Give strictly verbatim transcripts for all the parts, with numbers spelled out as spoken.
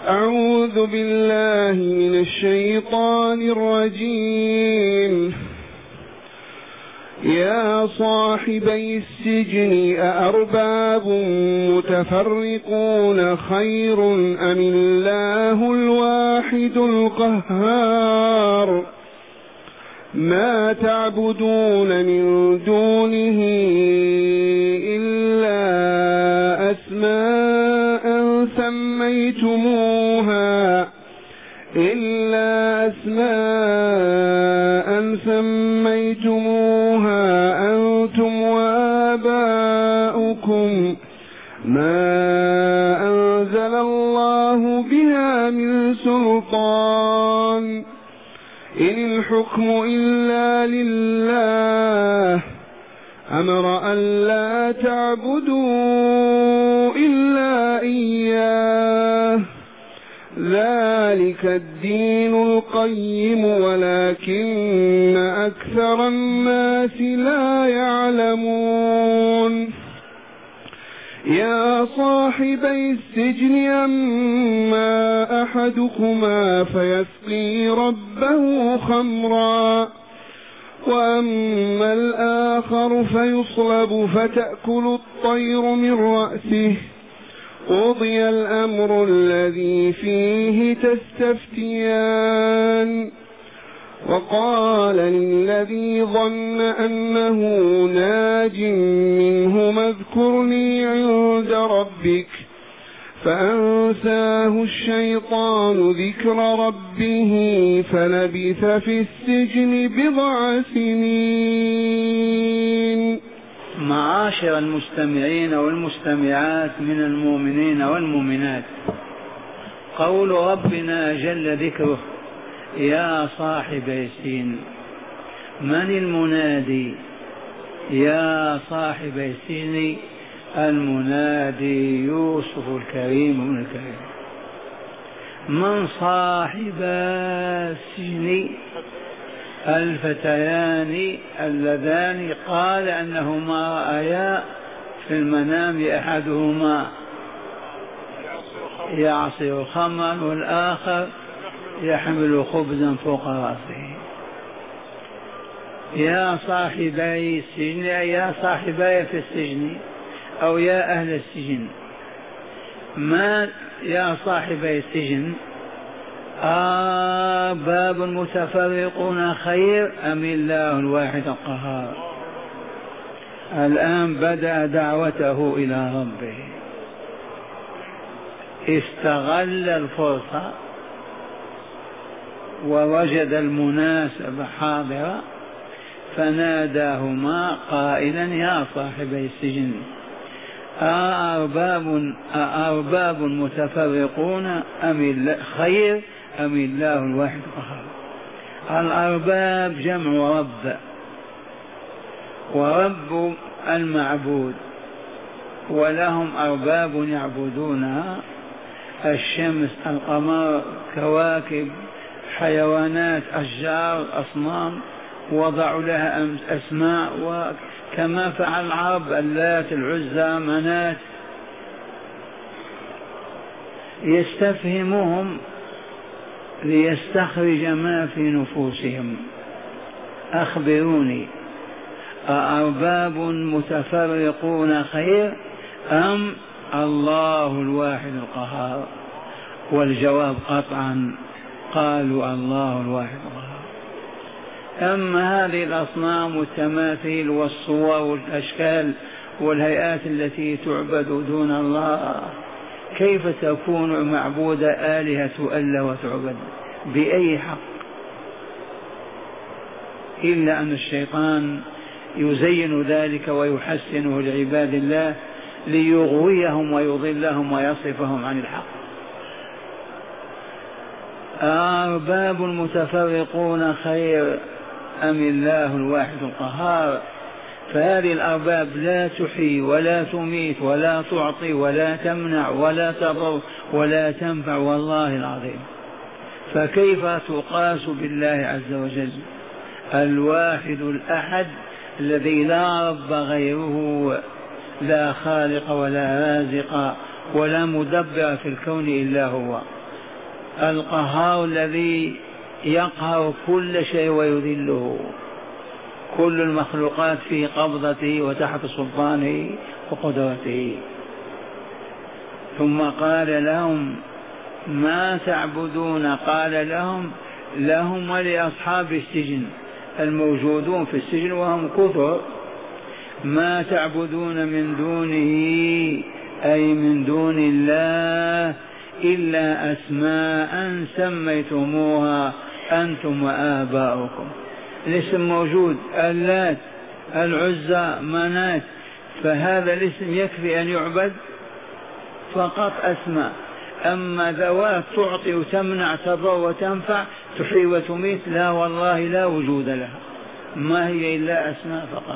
أعوذ بالله من الشيطان الرجيم. يا صاحبي السجن أأرباب متفرقون خير أم الله الواحد القهار ما تعبدون من دونه إلا أسماء سميتموها إلا أسماء سميتموها أنتم وآباؤكم ما أنزل الله بها من سلطان إن الحكم إلا لله أمر أن لا تعبدوا إلا إياه ذلك الدين القيم ولكن أكثر الناس لا يعلمون. يا صاحبي السجن أما أحدكما فيسقي ربه خمرا وأما الآخر فيصلب فتأكل الطير من رأسه قضي الأمر الذي فيه تستفتيان. وقال للذي ظن أنه ناج منهما اذكرني عند ربك فأنساه الشيطان ذكر ربه فلبث في السجن بضع سنين. معاشر المستمعين والمستمعات من المؤمنين والمؤمنات، قول ربنا جل ذكره يا صاحب السجن، من المنادي؟ يا صاحب السجن المنادي يوسف الكريم ابن الكريم. من صاحب السجن؟ الفتيان اللذان قال أنهما رأيا في المنام أحدهما يعصر خمرا والآخر يحمل خبزا فوق رأسه. يا صاحبي السجن، يا صاحبي في السجن أو يا أهل السجن. ما يا صاحبي السجن أرباب متفرقون خير أم الله الواحد القهار؟ الآن بدأ دعوته إلى ربه، استغل الفرصة ووجد المناسبة حاضرة فناداهما قائلا يا صاحبي السجن أأرباب أأرباب متفرقون أم خير أم الله الواحد القهار؟ الأرباب جمع رب، ورب المعبود، ولهم أرباب يعبدونها: الشمس، القمر، كواكب، حيوانات، أشجار، أصنام، وضعوا لها أسماء، وكما فعل العرب اللات، العزى، منات. يستفهمهم ليستخرج ما في نفوسهم. أخبروني أأرباب متفرقون خير أم الله الواحد القهار؟ والجواب قطعا قالوا الله الواحد القهار. أما هذه الأصنام والتماثيل والصور والأشكال والهيئات التي تعبد دون الله كيف تكون معبودة آلهة تؤله وتعبد؟ بأي حق؟ إلا أن الشيطان يزين ذلك ويحسنه لعباد الله ليغويهم ويضلهم ويصرفهم عن الحق. أرباب متفرقون خير أم الله الواحد القهار؟ فهذه الأرباب لا تحيي ولا تميت ولا تعطي ولا تمنع ولا تضر ولا تنفع والله العظيم، فكيف تقاس بالله عز وجل الواحد الأحد الذي لا رب غيره، لا خالق ولا رازق ولا مدبر في الكون إلا هو؟ القهار الذي يقهر كل شيء ويذله، كل المخلوقات في قبضته وتحت سلطانه وقدرته. ثم قال لهم ما تعبدون؟ قال لهم لهم ولأصحاب السجن الموجودون في السجن وهم كثر، ما تعبدون من دونه أي من دون الله إلا أسماء سميتموها أنتم وآباؤكم. الاسم موجود، اللات، العزى، منات، فهذا الاسم يكفي أن يعبد فقط أسماء. أما ذوات تعطي وتمنع تضر وتنفع تحيي وتميت لا والله لا وجود لها، ما هي إلا أسماء فقط.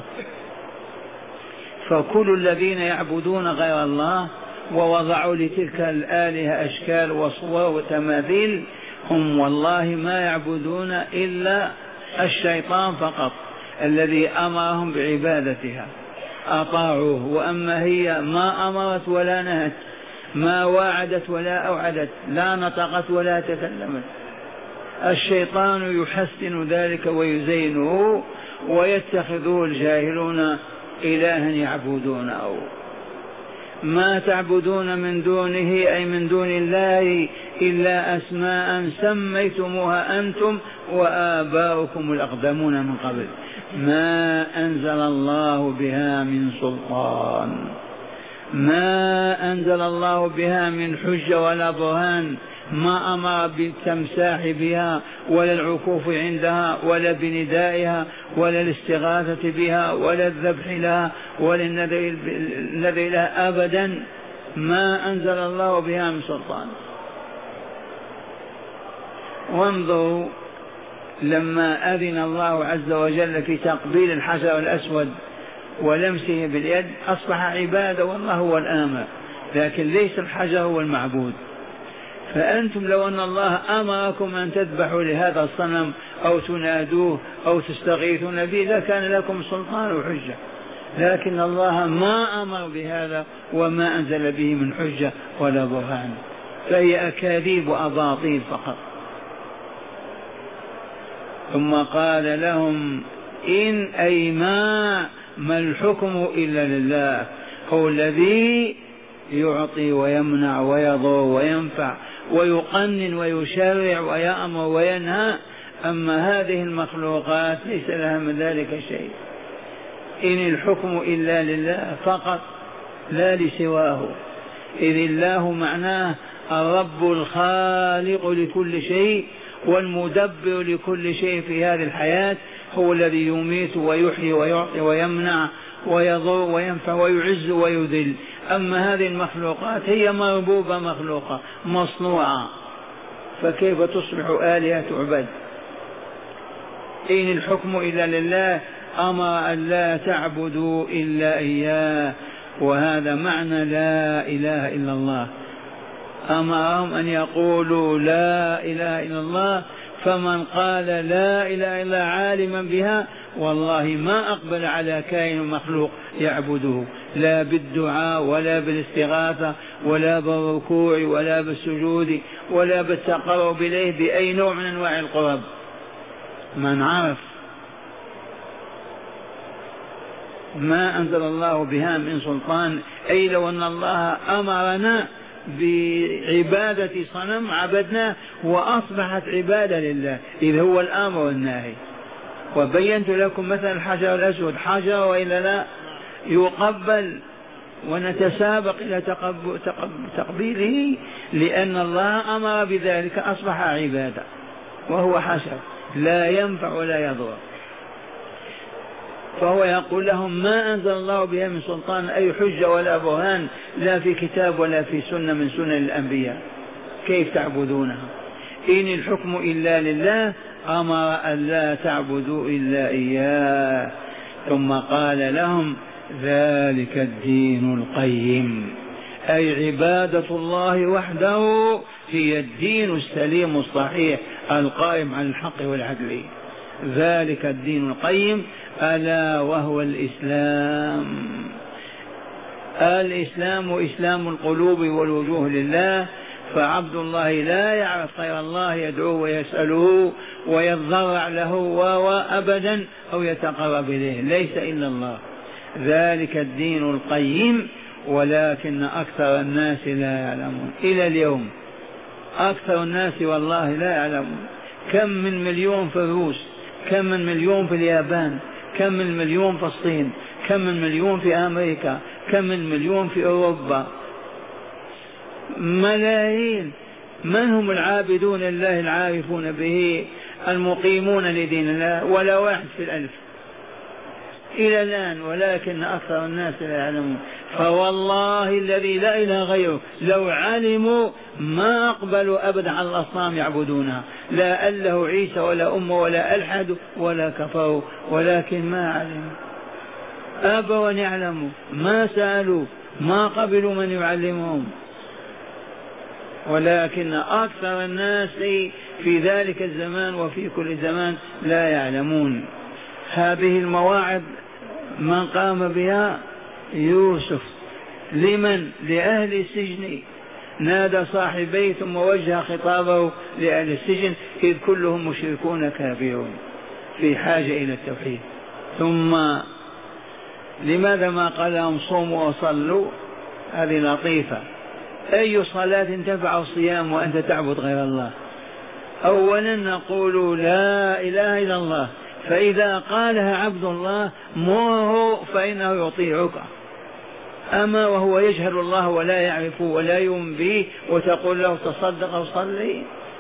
فكل الذين يعبدون غير الله ووضعوا لتلك الآلهة أشكال وصور وتماثيل هم والله ما يعبدون إلا الشيطان فقط الذي أمرهم بعبادتها أطاعوه، وأما هي ما أمرت ولا نهت، ما واعدت ولا أوعدت، لا نطقت ولا تكلمت. الشيطان يحسن ذلك ويزينه ويتخذه الجاهلون إلها يعبدونه. ما تعبدون من دونه أي من دون الله إلا أسماء سميتموها أنتم وآباؤكم الأقدمون من قبل ما أنزل الله بها من سلطان، ما أنزل الله بها من حجة ولا برهان، ما أمر بالتمساح بها ولا العكوف عندها ولا بندائها ولا الاستغاثة بها ولا الذبح لها ولا النذر لها أبدا، ما أنزل الله بها من سلطان. وانظروا لما أذن الله عز وجل في تقبيل الحجر الأسود ولمسه باليد أصبح عبادة والله هو الآمر، لكن ليس الحجر هو المعبود. فأنتم لو أن الله أمركم أن تذبحوا لهذا الصنم أو تنادوه أو تستغيثون به لكان لكم سلطان وحجة، لكن الله ما أمر بهذا وما أنزل به من حجة ولا برهان، فهي أكاذيب وأباطيل فقط. ثم قال لهم إن أي ما ما الحكم إلا لله، هو الذي يعطي ويمنع ويضر وينفع ويقنن ويشرع ويأمر وينهى، أما هذه المخلوقات ليس لها من ذلك شيء. إن الحكم إلا لله فقط لا لسواه، إذ الله معناه الرب الخالق لكل شيء والمدبر لكل شيء في هذه الحياة، هو الذي يميت ويحيي ويعطي ويمنع ويضر وينفع ويعز ويذل. أما هذه المخلوقات هي مربوبة مخلوقة مصنوعة، فكيف تصبح آلهة تعبد؟ إن الحكم إلا لله، أمر أن لا تعبدوا إلا إياه، وهذا معنى لا إله إلا الله. أمرهم أن يقولوا لا إله إلا الله، فمن قال لا إله إلا عالما بها والله ما أقبل على كائن مخلوق يعبده، لا بالدعاء ولا بالاستغاثة ولا بالركوع ولا بالسجود ولا بالتقرب إليه بأي نوع من أنواع القرب. من عرف ما أنزل الله بها من سلطان، أي لو أن الله أمرنا بعبادة صنم عبدناه وأصبحت عبادة لله، إذ هو الآمر والناهي. وبينت لكم مثلا الحجر الأسود حجر وإلا لا يقبل ونتسابق إلى تقبيله لأن الله أمر بذلك، أصبح عبادة وهو حجر لا ينفع ولا يضر. فهو يقول لهم ما أنزل الله بها من سلطان أي حجة ولا برهان، لا في كتاب ولا في سنة من سنن الأنبياء، كيف تعبدونها؟ إن الحكم إلا لله، أمر أن لا تعبدوا إلا إياه. ثم قال لهم ذلك الدين القيم، أي عبادة الله وحده هي الدين السليم الصحيح القائم على الحق والعدل. ذلك الدين القيم ألا وهو الإسلام. الإسلام إسلام القلوب والوجوه لله، فعبد الله لا يعرف غير الله يدعوه ويسأله ويتضرع له وأبدا أو يتقرب إليه، ليس إلا الله. ذلك الدين القيم، ولكن أكثر الناس لا يعلمون. إلى اليوم أكثر الناس والله لا يعلمون. كم من مليون في الروس، كم من مليون في اليابان، كم من مليون في الصين، كم من مليون في أمريكا، كم من مليون في أوروبا، ملايين. من هم العابدون لله العارفون به المقيمون لدين الله؟ ولا واحد في الألف إلى الآن، ولكن أكثر الناس لا يعلمون. فوالله الذي لا إله غيره لو علموا ما أقبلوا أبدا على الأصنام يعبدونها، لا أله عيسى ولا أمه ولا ألحدوا ولا كفروا، ولكن ما علموا، أبوا أن يعلموا، ما سألوا، ما قبلوا من يعلمهم. ولكن أكثر الناس في ذلك الزمان وفي كل زمان لا يعلمون. هذه المواعظ من قام بها يوسف لمن؟ لأهل السجن. نادى صاحبيه ثم وجه خطابه لأهل السجن إذ كلهم مشركون كافرون في حاجة إلى التوحيد. ثم لماذا ما قال لهم صوموا وصلوا؟ هذه لطيفة. أي صلاة تنفع الصيام وأنت تعبد غير الله؟ أولا نقول لا إله إلا الله، فإذا قالها عبد الله مره فإنه يطيعك. أما وهو يجهل الله ولا يعرفه ولا يؤمن به وتقول له تصدق أو صلي؟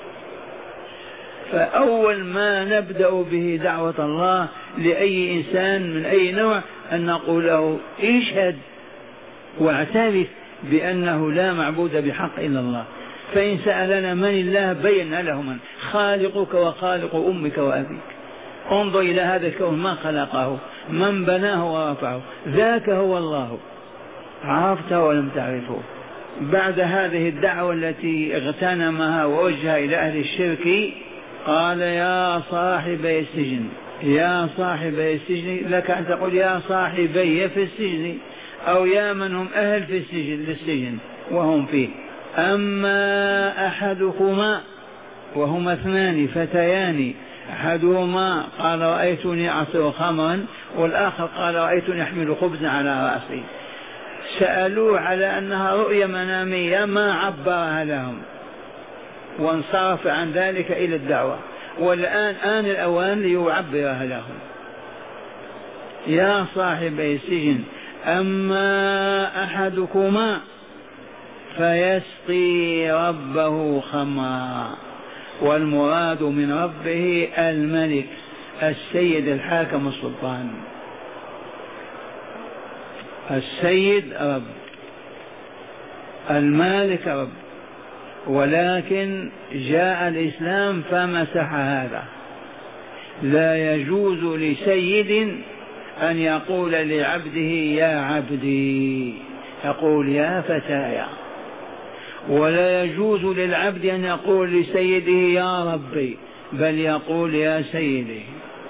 فأول ما نبدأ به دعوة الله لأي إنسان من أي نوع أن نقول له اشهد واعترف بأنه لا معبود بحق إلا الله. فإن سألنا من الله بينا له من خالقك وخالق أمك وأبيك. انظر إلى هذا الكون ما خلقه، من بناه ورفعه، ذاك هو الله. عرفته ولم تعرفه. بعد هذه الدعوة التي اغتنمها ووجه إلى أهل الشرك قال يا صاحبي السجن، يا صاحبي السجن، لك أن تقول يا صاحبي في السجن أو يا من هم أهل في السجن للسجن وهم فيه. أما أحدكما، وهما اثنان فتيان، أحدهما قال رأيتني أعصر خمرا والآخر قال رأيتني أحمل خبزا على رأسي. سألوه على أنها رؤيا منامية ما عبرها لهم وانصرف عن ذلك إلى الدعوة، والآن آن الأوان ليعبرها لهم. يا صاحبي السجن أما أحدكما فيسقي ربه خمرا، والمراد من ربه الملك السيد الحاكم السلطان. السيد رب، المالك رب، ولكن جاء الإسلام فمسح هذا. لا يجوز لسيد أن يقول لعبده يا عبدي، يقول يا فتاي. ولا يجوز للعبد أن يقول لسيده يا ربي، بل يقول يا سيدي.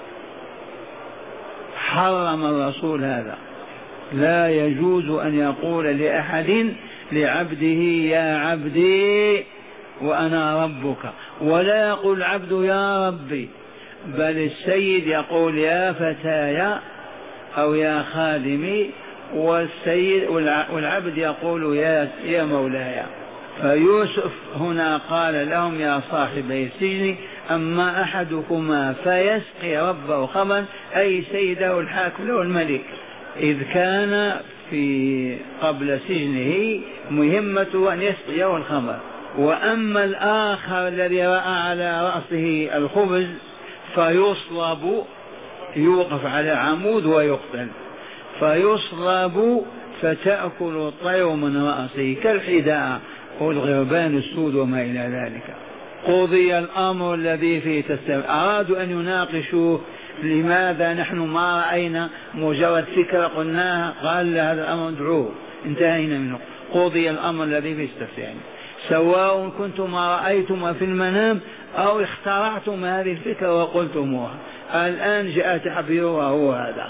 حرم الرسول هذا. لا يجوز أن يقول لأحد لعبده يا عبدي وأنا ربك، ولا يقول العبد يا ربي، بل السيد يقول يا فتاي أو يا خادمي، والسيد والعبد يقول يا يا مولاي. فيوسف هنا قال لهم يا صاحبي السجن أما أحدكما فيسقي ربه خمرا، أي سيده الحاكم له الملك، إذ كان في قبل سجنه مهمته أن يسقيه الخمر. وأما الآخر الذي رأى على رأسه الخبز فيصلب، يوقف على عمود ويقتل، فيصلب فتأكل الطير من رأسه كالحداء والغربان السود وما إلى ذلك. قضي الأمر الذي فيه تستمع. أرادوا أن يناقشوا لماذا نحن ما رأينا، مجرد فكرة قلناها، قال هذا الأمر ادعوه، انتهينا منه. قضي الأمر الذي فيه تستمع، سواء كنتم ما رأيتم في المنام أو اخترعتم هذه الفكرة وقلتموها، الآن جاء تعبيرها هو هذا.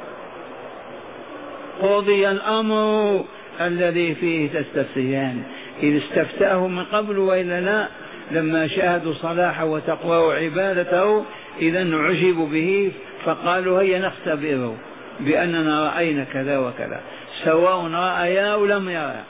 قضي الأمر الذي فيه تستفتيان. إذ استفتاه من قبل وإلا لا، لما شاهدوا صلاحه وتقواه وعبادته إذا عجبوا به فقالوا هيا نختبره بأننا رأينا كذا وكذا، سواء رأيا أو لم يرى.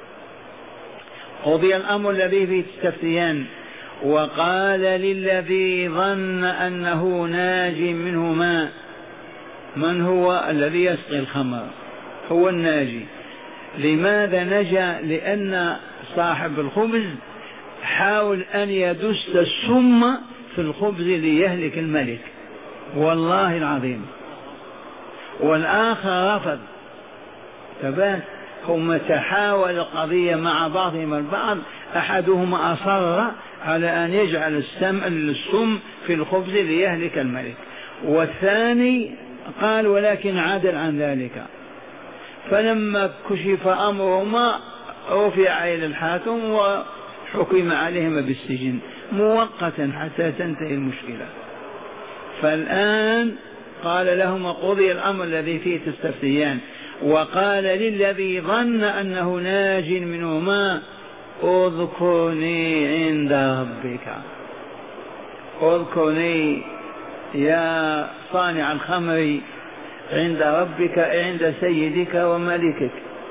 قضي الأمر الذي فيه تستفتيان. وقال للذي ظن أنه ناج منهما، من هو الذي يسقي الخمر؟ هو الناجي. لماذا نجا؟ لأن صاحب الخبز حاول أن يدس السم في الخبز ليهلك الملك، والله العظيم، والآخر رفض. تبات هم تحاول القضية مع بعضهم البعض، أحدهما أصر على أن يجعل السم السم في الخبز ليهلك الملك، والثاني قال ولكن عدل عن ذلك. فلما كشف أمرهما رفع إلى الحاكم وحكم عليهما بالسجن مؤقتا حتى تنتهي المشكلة. فالآن قال لهما قضي الأمر الذي فيه تستفتيان. وقال للذي ظن أنه ناج منهما اذكرني عند ربك. اذكرني يا صانع الخمر عند ربك، عند سيدك وملكك.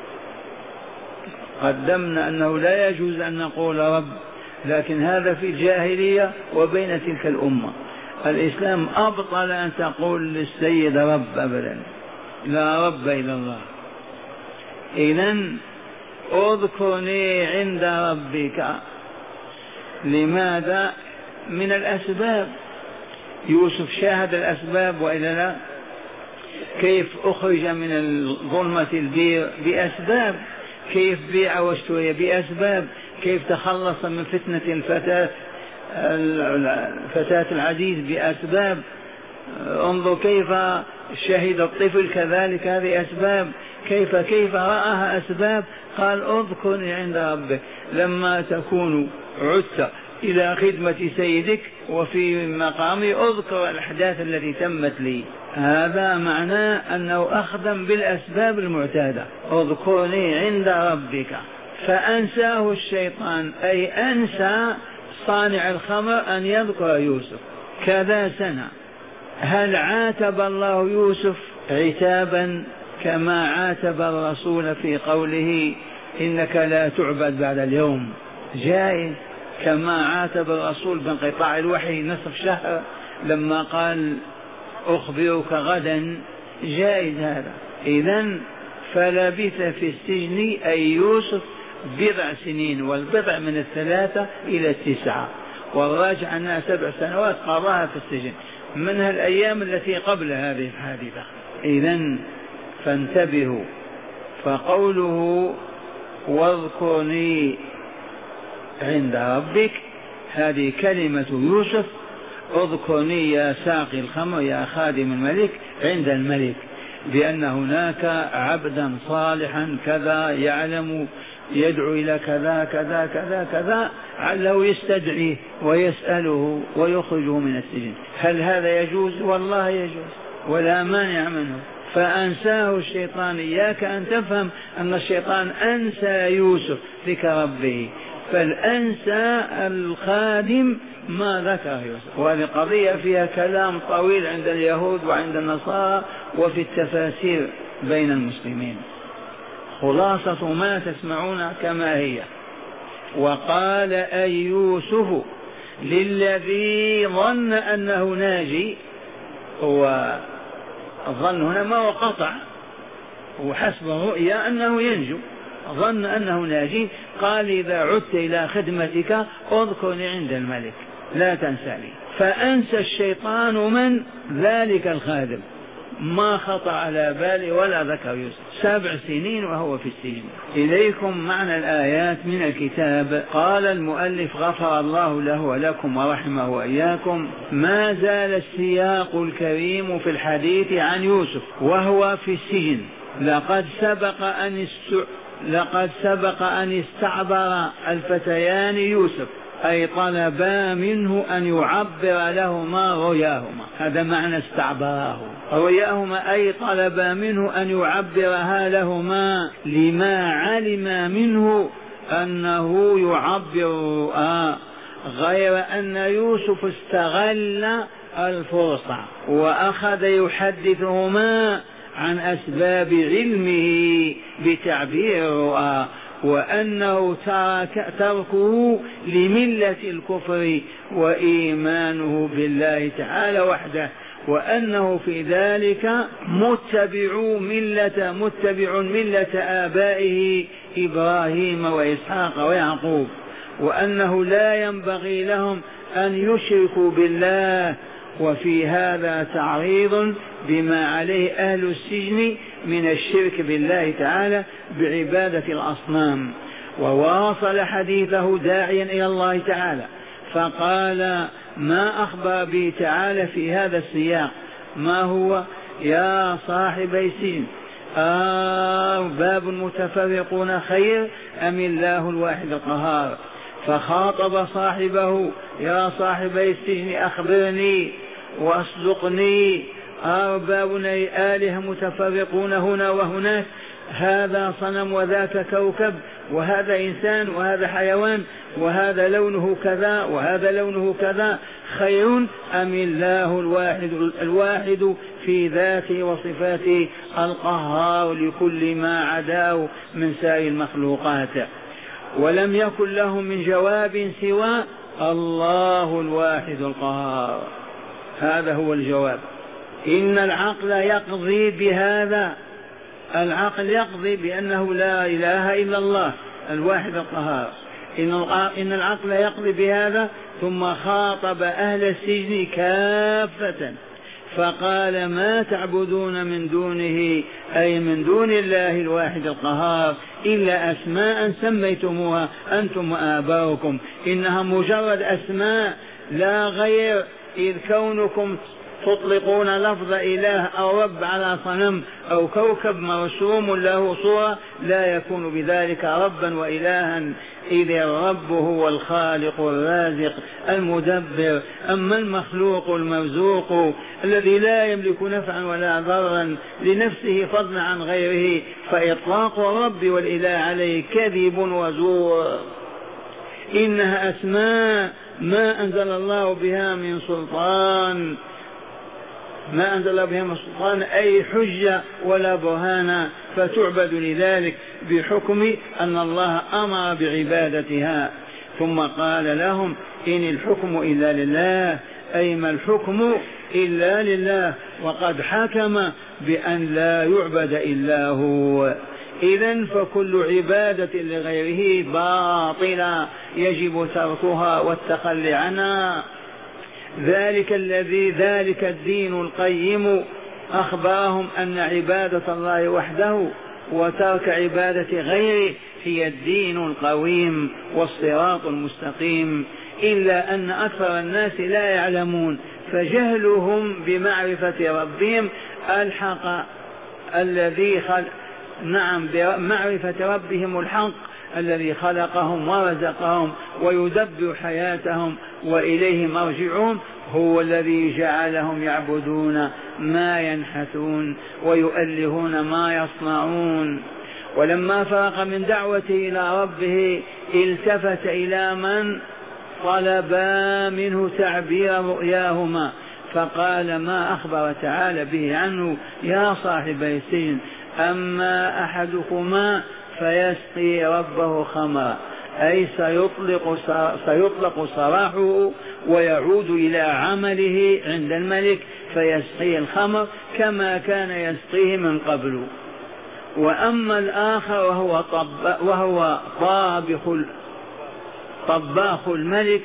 قدمنا أنه لا يجوز أن نقول رب، لكن هذا في الجاهلية وبين تلك الأمة. الإسلام أبطل أن تقول للسيد رب أبدا، لا رب إلا الله. إذن اذكرني عند ربك. لماذا؟ من الأسباب. يوسف شاهد الأسباب وإلا لا؟ كيف أخرج من الظلمة البير؟ بأسباب. كيف بيع واشتري؟ بأسباب. كيف تخلص من فتنة الفتاة الفتاة العزيز؟ بأسباب. انظر كيف شهد الطفل كذلك، هذه أسباب. كيف كيف رآها أسباب. قال اذكرني عند ربك. لما تكون عدت إلى خدمة سيدك وفي مقامي اذكر الأحداث التي تمت لي. هذا معناه أنه أخدم بالأسباب المعتادة. اذكرني عند ربك. فأنساه الشيطان، أي أنسى صانع الخمر أن يذكر يوسف كذا سنة. هل عاتب الله يوسف عتابا كما عاتب الرسول في قوله إنك لا تعبد بعد اليوم؟ جائز. كما عاتب الرسول بانقطاع الوحي نصف شهر لما قال أخبرك غدا، جائز هذا. إذن فلبث في السجن أي يوسف بضع سنين، والبضع من الثلاثة إلى التسعة، والراجع أنها سبع سنوات قضاها في السجن، منها الأيام التي قبل هذه الحادثة. إذن فانتبهوا. فقوله واذكرني عند ربك هذه كلمة يوسف. اذكرني يا ساقي الخمر يا خادم الملك عند الملك، بأن هناك عبدا صالحا كذا يعلم يدعو إلى كذا كذا كذا كذا، عله يستدعيه ويسأله ويخرجه من السجن. هل هذا يجوز؟ والله يجوز ولا مانع منه. فأنساه الشيطان. إياك أن تفهم أن الشيطان أنسى يوسف ذكر ربه، فالأنسى الخادم ما ذكر يوسف. وهذه قضية فيها كلام طويل عند اليهود وعند النصارى وفي التفاسير بين المسلمين. خلاصة ما تسمعون كما هي. وقال أي يوسف للذي ظن أنه ناجي. والظن هنا ما هو قطع، وحسب الرؤيا أنه ينجو، ظن أنه ناجي. قال إذا عدت إلى خدمتك اذكرني عند الملك لا تنساني. فأنسى الشيطان من ذلك الخادم، ما خطر على بالي ولا ذكر يوسف. سبع سنين وهو في السجن. إليكم معنى الآيات من الكتاب. قال المؤلف غفر الله له ولكم ورحمه وإياكم. ما زال السياق الكريم في الحديث عن يوسف وهو في السجن. لقد سبق أن است... لقد سبق أن استعبر الفتيان يوسف، أي طلبا منه أن يعبر لهما رؤياهما. هذا معنى استعبراه. رؤياهما أي طلبا منه أن يعبرها لهما لما علم منه أنه يعبر آه غير أن يوسف استغل الفرصة وأخذ يحدثهما عن أسباب علمه بتعبير الرؤى، وأنه ترك تركه لملة الكفر وإيمانه بالله تعالى وحده، وأنه في ذلك متبع ملة متبع ملة آبائه إبراهيم وإسحاق ويعقوب، وأنه لا ينبغي لهم أن يشركوا بالله. وفي هذا تعريض بما عليه أهل السجن من الشرك بالله تعالى بعبادة الأصنام. وواصل حديثه داعيا إلى الله تعالى فقال ما أخبر به تعالى في هذا السياق ما هو؟ يا صاحبي السجن أرباب متفرقون خير أم الله الواحد القهار؟ فخاطب صاحبه يا صاحبي السجن أخبرني واصدقني، أربابنا آلهة متفرقون هنا وهناك، هذا صنم وذاك كوكب وهذا إنسان وهذا حيوان وهذا لونه كذا وهذا لونه كذا، خير أم الله الواحد الواحد في ذاته وصفاته القهار لكل ما عداه من سائر المخلوقات؟ ولم يكن لهم من جواب سوى الله الواحد القهار. هذا هو الجواب. إن العقل يقضي بهذا، العقل يقضي بأنه لا إله إلا الله الواحد القهار، إن العقل يقضي بهذا. ثم خاطب أهل السجن كافة فقال ما تعبدون من دونه أي من دون الله الواحد القهار إلا أسماء سميتموها أنتم وآباؤكم، إنها مجرد أسماء لا غير، إذ كونكم تطلقون لفظ إله أو رب على صنم أو كوكب مرسوم له صورة لا يكون بذلك ربا وإلها، إذ الرب هو الخالق الرازق المدبر. أما المخلوق المرزوق الذي لا يملك نفعا ولا ضرا لنفسه فضلا عن غيره فإطلاق الرب والإله عليه كذب وزور. إنها أسماء ما أنزل الله بها من سلطان، ما أنزل بها من سلطان أي حجة ولا برهان، فتعبد لذلك بحكم أن الله أمر بعبادتها. ثم قال لهم إن الحكم إلا لله، أي ما الحكم إلا لله، وقد حكم بأن لا يعبد إلا هو. إذن فكل عبادة لغيره باطلة يجب تركها والتخلي عنها. ذلك الذي ذلك الدين القيم أخبرهم أن عبادة الله وحده وترك عبادة غيره هي الدين القويم والصراط المستقيم، إلا أن أكثر الناس لا يعلمون، فجهلهم بمعرفة ربهم ألحق الذي خلق نعم بمعرفة ربهم الحق الذي خلقهم ورزقهم ويدبر حياتهم وإليه مرجعون، هو الذي جعلهم يعبدون ما ينحتون ويؤلهون ما يصنعون. ولما فرغ من دعوته إلى ربه التفت إلى من طلبا منه تعبير رؤياهما فقال ما أخبر تعالى به عنه يا صاحبي السجن أما أحدكما فيسقي ربه خمرا، أي سيطلق, سيطلق سراحه ويعود إلى عمله عند الملك فيسقي الخمر كما كان يسقيه من قبل. وأما الآخر وهو, طب وهو طابخ طباخ الملك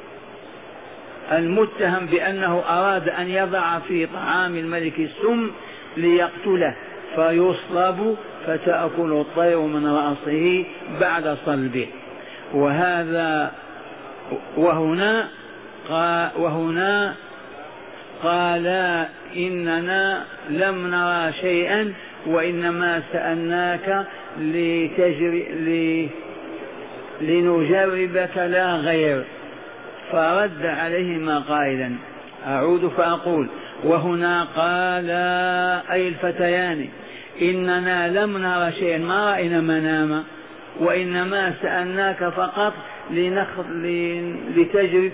المتهم بأنه أراد أن يضع في طعام الملك السم ليقتله فيصلب فتأكل الطير من رأسه بعد صلبه. وهذا وهنا وهنا قال إننا لم نرى شيئا وإنما سألناك لتجري لنجربك لا غير. فرد عليهما قائلا أعود فأقول وهنا قال أي الفتيان إننا لم نرى شيئا ما رأينا مناما وإنما سألناك فقط لنخ... لتجرب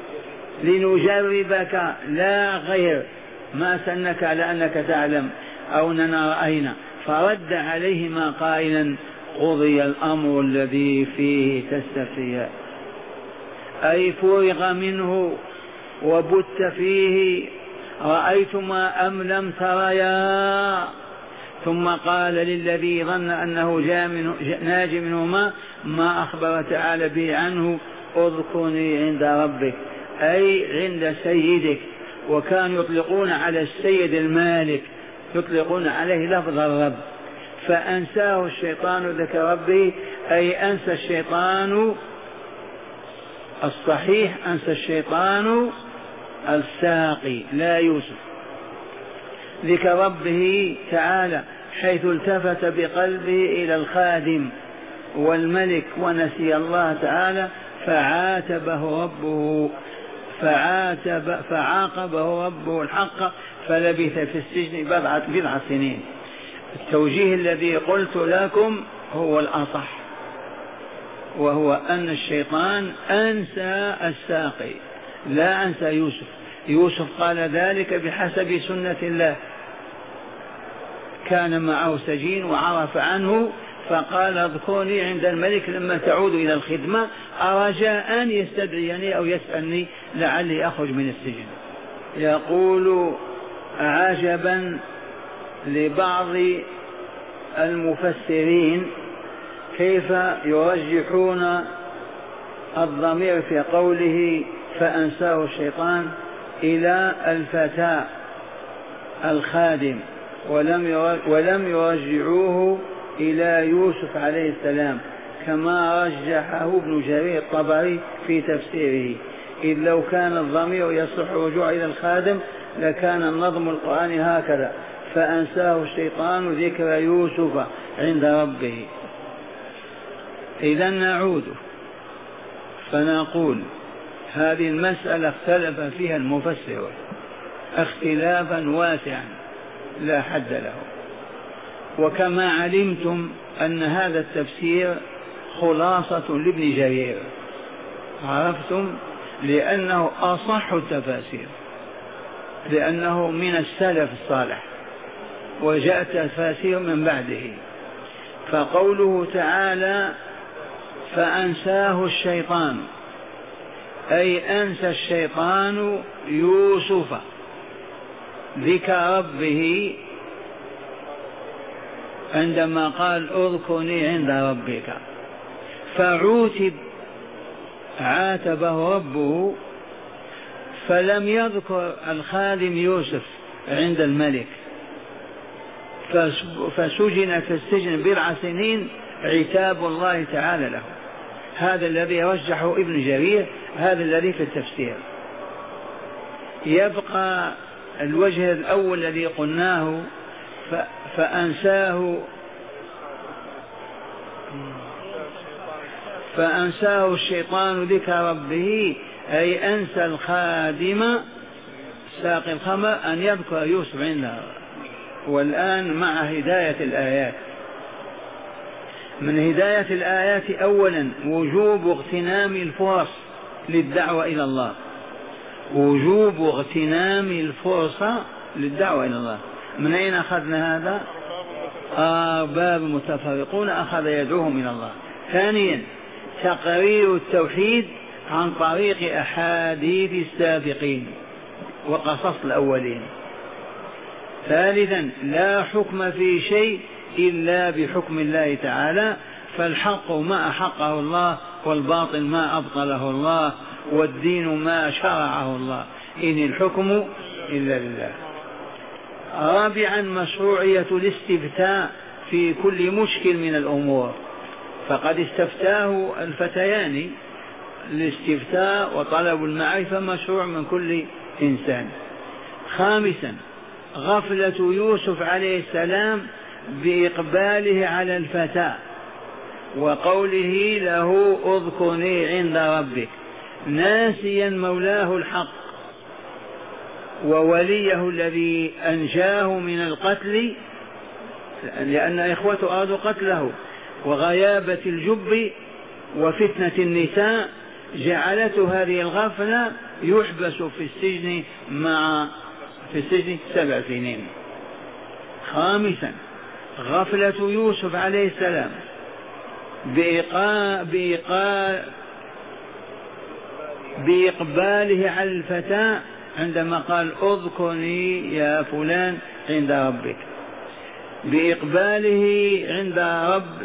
لنجربك لا غير، ما سألناك على أنك تعلم أو أننا رأينا. فرد عليهما قائلا قضي الأمر الذي فيه تستفتيان، أي فرغ منه وبت فيه، رأيتما أم لم تريا. ثم قال للذي ظن أنه جاء منه ناج منهما ما أخبر تعالى به عنه اذكرني عند ربك، أي عند سيدك. وكانوا يطلقون على السيد المالك، يطلقون عليه لفظ الرب. فأنساه الشيطان ذكر ربه، أي أنسى الشيطان الصحيح، أنسى الشيطان الساقي لا يوسف ذكر ربه تعالى، حيث التفت بقلبه إلى الخادم والملك ونسي الله تعالى، فعاتبه ربه فعاتب فعاقبه ربه الحق، فلبث في السجن بضعة بضع سنين. التوجيه الذي قلت لكم هو الأصح، وهو أن الشيطان أنسى الساقي لا أنسى يوسف. يوسف قال ذلك بحسب سنة الله، كان معه سجين وعرف عنه فقال اذكرني عند الملك لما تعود إلى الخدمة، أرجاء أن يستدعيني أو يسألني لعلي أخرج من السجن. يقول عجبا لبعض المفسرين كيف يرجحون الضمير في قوله فأنساه الشيطان إلى الفتى الخادم، ولم ولم يرجعوه إلى يوسف عليه السلام كما رجحه ابن جرير الطبري في تفسيره. إذ لو كان الضمير يصح رجوع إلى الخادم لكان النظم القرآني هكذا: فأنساه الشيطان ذكر يوسف عند ربه. إذا نعود فنقول هذه المسألة اختلف فيها المفسرون اختلافا واسعا لا حد له، وكما علمتم أن هذا التفسير خلاصة لابن جرير، عرفتم، لأنه أصح التفاسير، لأنه من السلف الصالح، وجاء تفاسير من بعده. فقوله تعالى فأنساه الشيطان، أي أنسى الشيطان يوسف ذكر ربه عندما قال اذكرني عند ربك، فعوتب عاتبه ربه، فلم يذكر الخادم يوسف عند الملك، فسجن في السجن بضع سنين عتاب الله تعالى له. هذا الذي رجحه ابن جرير، هذا الذي في التفسير. يبقى الوجه الأول الذي قلناه فأنساه فأنساه الشيطان ذكر ربه، أي أنسى الخادم ساقي الخمر أن يذكر يوسف عنده. والآن مع هداية الآيات، من هداية الآيات أولا وجوب اغتنام الفرص للدعوة إلى الله، وجوب اغتنام الفرصة للدعوة إلى الله. من أين أخذنا هذا؟ آباب متفرقون أخذ يدعوهم إلى الله. ثانيا تقرير التوحيد عن طريق أحاديث السابقين وقصص الأولين. ثالثا لا حكم في شيء إلا بحكم الله تعالى، فالحق ما أحقه الله والباطل ما أبطله الله والدين ما شرعه الله، إن الحكم إلا لله. رابعا مشروعية الاستفتاء في كل مشكل من الأمور، فقد استفتاه الفتيان، الاستفتاء وطلب المعرفة مشروع من كل إنسان. خامسا غفلة يوسف عليه السلام بإقباله على الفتاة وقوله له اذكرني عند ربك، ناسيا مولاه الحق ووليه الذي أنجاه من القتل، لأن إخوته أرادوا قتله، وغيابة الجب وفتنة النساء جعلته هذه الغفلة يحبس في السجن مع في السجن سبع سنين. خامسا غفلة يوسف عليه السلام بإيقاع بإيقاع بإقباله على الفتاة عندما قال اذكرني يا فلان عند ربك، بإقباله عند رب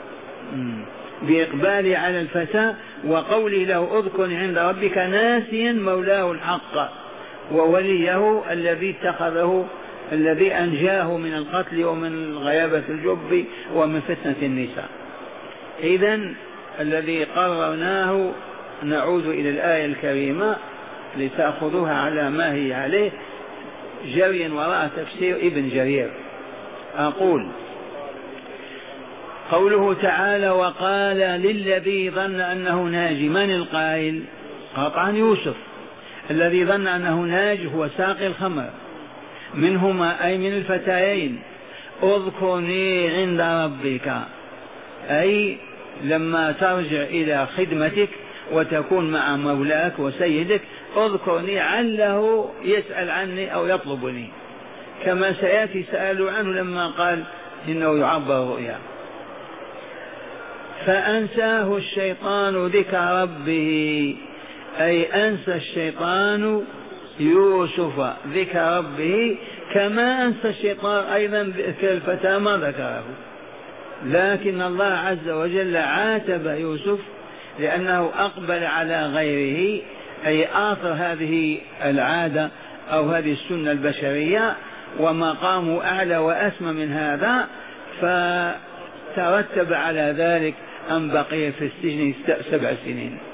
بإقباله على الفتاة وقوله له اذكرني عند ربك ناسيا مولاه الحق ووليه الذي اتخذه الذي أنجاه من القتل ومن غيابة الجب ومن فتنة النساء. إذن الذي قررناه نعود إلى الآية الكريمة لتأخذوها على ما هي عليه جريا وراء تفسير ابن جرير. أقول قوله تعالى وقال للذي ظن أنه ناج، من القائل؟ قطعا يوسف. الذي ظن أنه ناج هو ساقي الخمر منهما أي من الفتيين اذكرني عند ربك، أي لما ترجع إلى خدمتك وتكون مع مولاك وسيدك اذكرني، عله يسأل عني أو يطلبني كما سيأتي سألوا عنه لما قال إنه يعبر رؤيا. فأنساه الشيطان ذكر ربه، أي أنسى الشيطان يوسف ذكر ربه كما أنسى الشيطان أيضا ذكر الفتى ما ذكره. لكن الله عز وجل عاتب يوسف لأنه أقبل على غيره، أي آثر هذه العادة أو هذه السنة البشرية، ومقامه أعلى وأسمى من هذا، فترتب على ذلك أن بقي في السجن سبع سنين.